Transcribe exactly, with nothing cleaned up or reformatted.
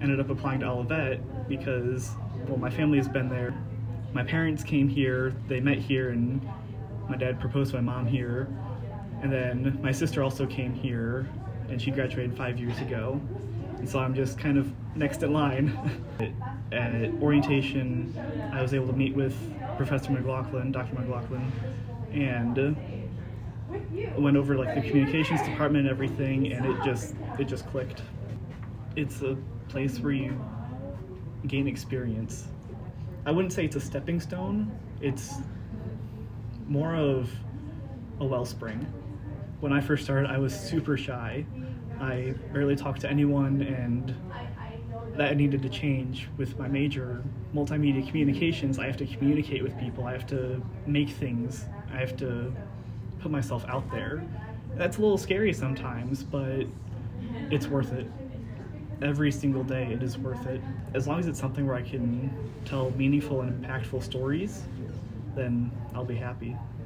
ended up applying to Olivet because, well, my family has been there. My parents came here, they met here, and my dad proposed to my mom here. And then my sister also came here, and she graduated five years ago. And so I'm just kind of next in line. At orientation, I was able to meet with Professor McLaughlin, Doctor McLaughlin, and went over like the communications department and everything, and it just it just clicked. It's a place where you gain experience. I wouldn't say it's a stepping stone. It's more of a wellspring. When I first started, I was super shy. I barely talked to anyone, and that needed to change with my major, multimedia communications. I have to communicate with people. I have to make things. I have to put myself out there. That's a little scary sometimes, but it's worth it. Every single day it is worth it. As long as it's something where I can tell meaningful and impactful stories, then I'll be happy.